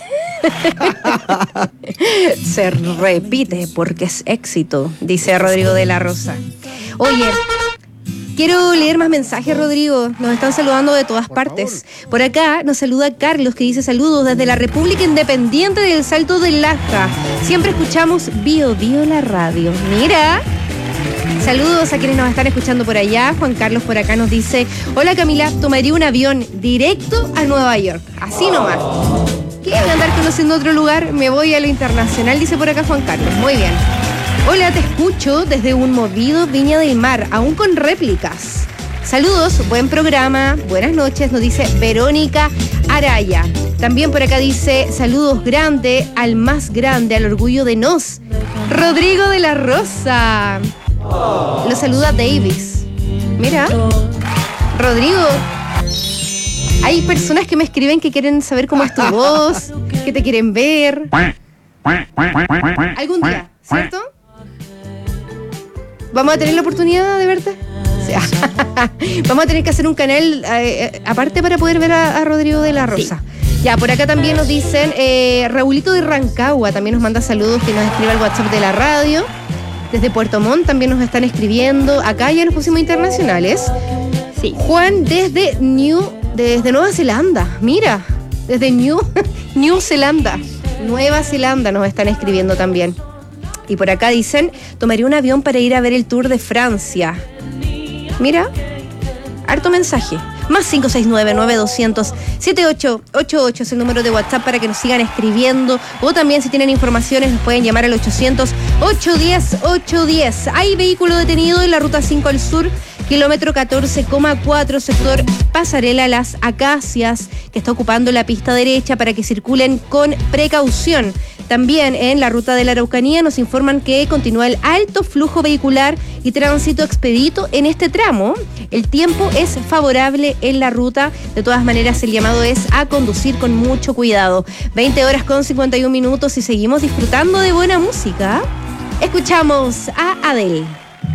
Speaker 11: Se repite porque es éxito, dice Rodrigo de la Rosa. Oye, quiero leer más mensajes, Rodrigo. Nos están saludando de todas partes. Por acá nos saluda Carlos, que dice saludos desde la República Independiente del Salto del Laja. Siempre escuchamos Bio Bio la radio. Mira. Saludos a quienes nos están escuchando por allá. Juan Carlos por acá nos dice: hola Camila, tomaría un avión directo a Nueva York. Así nomás. ¿Quieren andar conociendo otro lugar? Me voy a lo internacional, dice por acá Juan Carlos. Muy bien. Hola, te escucho desde un movido Viña del Mar, aún con réplicas. Saludos, buen programa, buenas noches, nos dice Verónica Araya. También por acá dice saludos grande al más grande, al orgullo de nos, Rodrigo de la Rosa. Lo saluda Davis. Mira, Rodrigo, hay personas que me escriben que quieren saber cómo es tu voz, que te quieren ver. Algún día, ¿cierto? ¿Vamos a tener la oportunidad de verte? O sea, vamos a tener que hacer un canal eh, aparte para poder ver a, a Rodrigo de la Rosa. Sí. Ya, por acá también nos dicen, eh, Raulito de Rancagua también nos manda saludos, que nos escribe al WhatsApp de la radio. Desde Puerto Montt también nos están escribiendo. Acá ya nos pusimos internacionales. Sí. Juan desde New, desde Nueva Zelanda. Mira, desde New, New Zelanda. Nueva Zelanda nos están escribiendo también. Y por acá dicen, tomaría un avión para ir a ver el Tour de Francia. Mira, harto mensaje. Más cinco seis nueve, nueve dos cero cero, siete ocho ocho ocho es el número de WhatsApp para que nos sigan escribiendo. O también si tienen informaciones nos pueden llamar al ochocientos, ochocientos diez, ochocientos diez. Hay vehículo detenido en la ruta cinco al sur Kilómetro catorce coma cuatro, sector Pasarela Las Acacias, que está ocupando la pista derecha para que circulen con precaución. También en la ruta de la Araucanía nos informan que continúa el alto flujo vehicular y tránsito expedito en este tramo. El tiempo es favorable en la ruta. De todas maneras, el llamado es a conducir con mucho cuidado. veinte horas con cincuenta y un minutos y seguimos disfrutando de buena música. Escuchamos a Adele.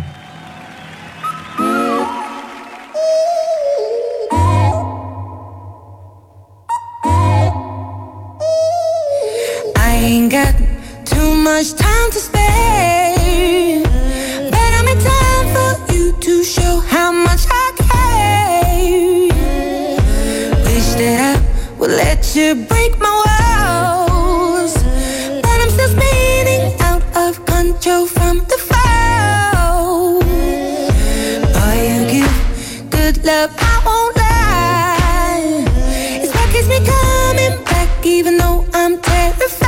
Speaker 14: Ain't got too much time to spare, but I make time for you to show how much I care. Wish that I would let you break my walls, but I'm still spinning out of control from the fall. Boy, you give good love, I won't lie. It's what keeps me coming back, even though I'm terrified.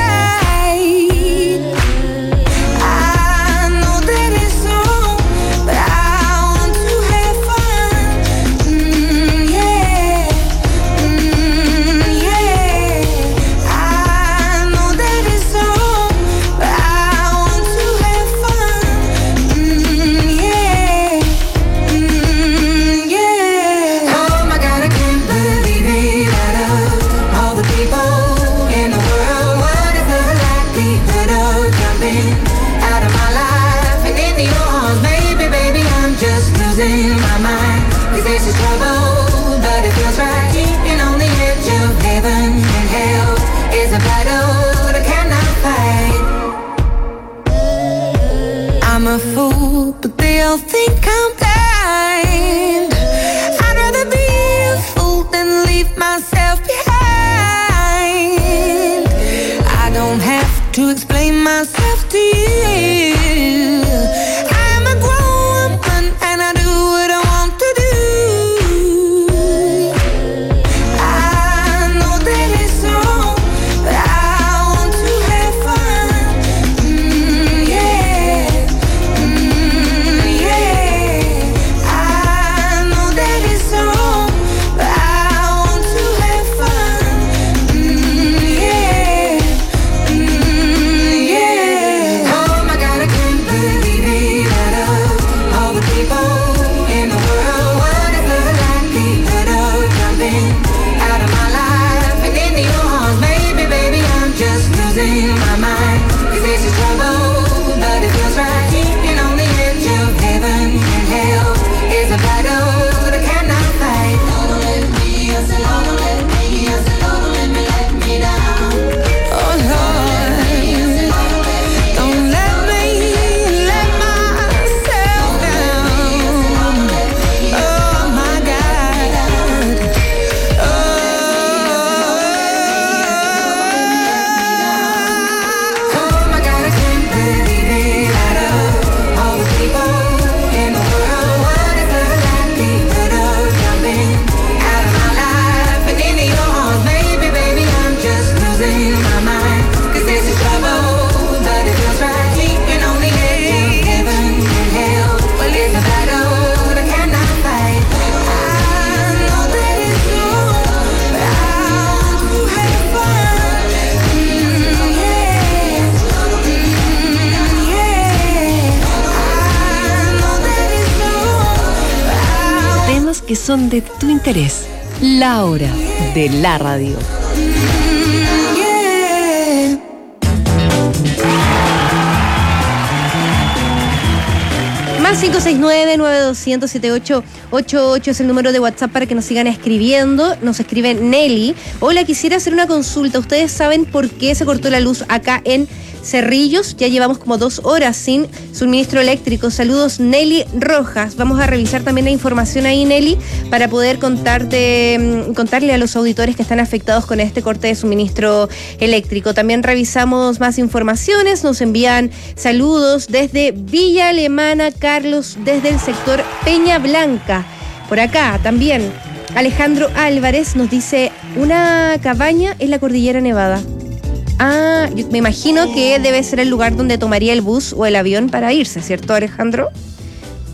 Speaker 14: I'm a fool, but they all think I'm blind. I'd rather be a fool than leave myself behind. I don't have to explain myself to you. I'm a grown woman and I do what I want to do. I know that it's wrong, but I want to have fun. Mm, yeah. Mm, yeah. I know that it's wrong, but I want to have fun. Mm, yeah. Mm, yeah. Oh my God, I can't believe it. Out of all the people in the world, what is the likelihood of jumping out of my life and into your arms? Baby, baby, I'm just losing my mind. 'Cause this is trouble, but it feels right. Keeping on the edge of heaven and hell is a battle that I cannot fight. Lord, don't let me, I said, Lord, don't let me, I said, Lord, don't let me let me down. Oh Lord, don't let me let myself down. Oh my God. Oh, oh my God, I can't believe it. Out of all the people in the world, what is the likelihood of jumping out of my life and into your arms? Baby, baby, I'm just losing my mind. 'Cause this is trouble, but it feels right. Keeping on the edge of heaven and hell. Well, it's a battle that I cannot fight. I know that it's wrong, but I want to have fun. Mm, yeah. Mm, yeah. I know that it's wrong, but I
Speaker 4: Temas que son de tu interés. La hora de la radio.
Speaker 11: Más cinco seis nueve, nueve dos cero cero, siete ocho ocho ocho es el número de WhatsApp para que nos sigan escribiendo. Nos escribe Nelly. Hola, quisiera hacer una consulta. ¿Ustedes saben por qué se cortó la luz acá en Cerrillos? Ya llevamos como dos horas sin suministro eléctrico. Saludos, Nelly Rojas. Vamos a revisar también la información ahí, Nelly, para poder contarte, mm, contarle a los auditores que están afectados con este corte de suministro eléctrico. También revisamos más informaciones. Nos envían saludos desde Villa Alemana, Carlos, desde el sector Peña Blanca. Por acá también Alejandro Álvarez nos dice una cabaña en la Cordillera Nevada. Ah, yo me imagino que debe ser el lugar donde tomaría el bus o el avión para irse, ¿cierto, Alejandro?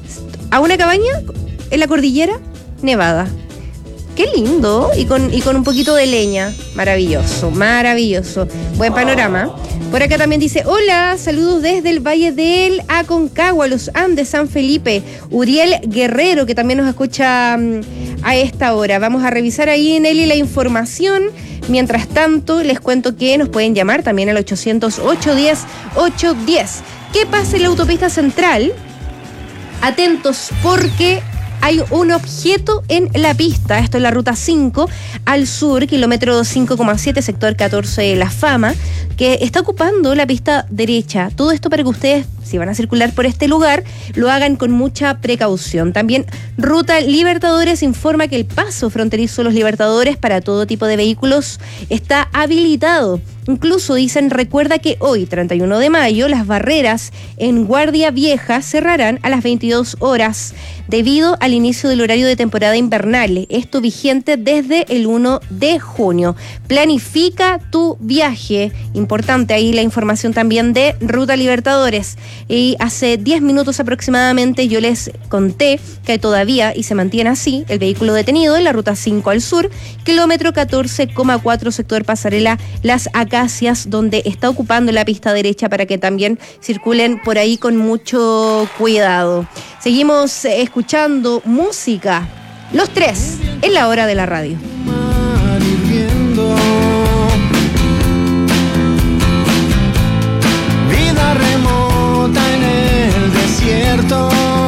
Speaker 11: a una cabaña en la cordillera nevada. Qué lindo, y con, y con un poquito de leña. Maravilloso, maravilloso. Buen panorama. Por acá también dice, hola, saludos desde el Valle del Aconcagua, los Andes, San Felipe. Uriel Guerrero, que también nos escucha um, a esta hora. Vamos a revisar ahí, Nelly, la información. Mientras tanto, les cuento que nos pueden llamar también al ochocientos, ochocientos diez, ochocientos diez. ¿Qué pasa en la autopista central? Atentos, porque hay un objeto en la pista. Esto es la ruta cinco al sur, kilómetro cinco coma siete, sector catorce de La Fama, que está ocupando la pista derecha. Todo esto para que ustedes, si van a circular por este lugar, lo hagan con mucha precaución. También Ruta Libertadores informa que el paso fronterizo de los Libertadores para todo tipo de vehículos está habilitado. Incluso dicen, recuerda que hoy, treinta y uno de mayo, las barreras en Guardia Vieja cerrarán a las veintidós horas debido al inicio del horario de temporada invernal. Esto vigente desde el uno de junio. Planifica tu viaje. Importante ahí la información también de Ruta Libertadores. Y hace diez minutos aproximadamente yo les conté que todavía, y se mantiene así, el vehículo detenido en la ruta cinco al sur, kilómetro catorce coma cuatro, sector Pasarela Las Acacias, donde está ocupando la pista derecha para que también circulen por ahí con mucho cuidado. Seguimos escuchando música. Los tres, en la hora de la radio.
Speaker 14: Vida remota en el desierto.